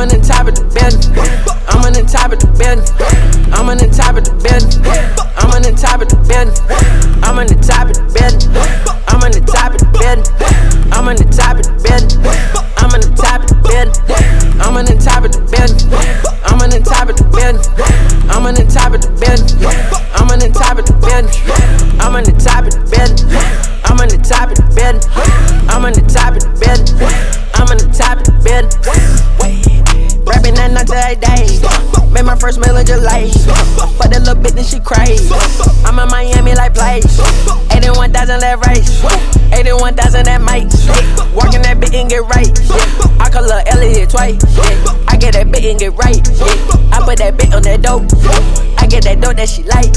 on the top of the bed. I'm on the top of the bed. I'm on the top of the bed. I'm on the top of the bed. I'm on the top of the bed. I'm on the top of the bed. I'm on the top of the bed. I'm on the top of the bed. I'm on the top of the bed. I'm on the top of the bed. I'm on the top of the bed. I'm on the top of the bed. I'm on the top of the bed. I'm on the top of the bed. I'm on the top of the bed. I'm on the top of the bed. Rapping that night every day. Made my first meal in July. Fuck that little bitch, then she crazy. I'm in Miami like place. 81,000 that race. 81,000 that mic. Walking that bitch and get right. I call her Elliot twice. I get that bitch and get right. I put that bitch on that dope. I get that dope that she like.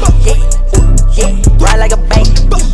Ride like a bank.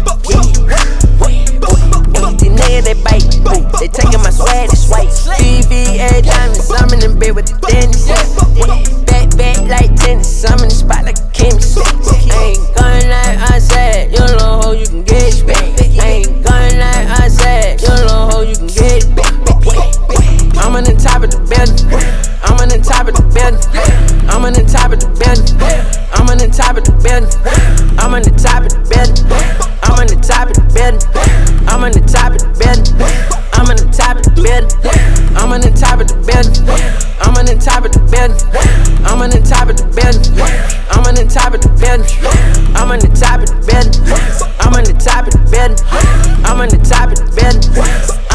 These niggas they bite. They taking my swag, they swipe. VVA diamonds, I'm in the bed with the dentist. Back like tennis, I'm in the spot like a chemist. I ain't going like I said, you know how you can get it back. I ain't going like I said, you know how you can get it back. I'm on the top of the bed. I'm on the top of the bed. I'm on the top of the bed. I'm on the top of the bed. I'm on the top of the bed. I'm on the top of the bed. I'm on the top of the bed. I'm on the top of the bed. I'm on the top of the bed. I'm on the top of the bed. I'm on the top of the bed. I'm on the top of the bed. I'm on the top of the bed. I'm on the top of the bed. I'm on the top of the bed.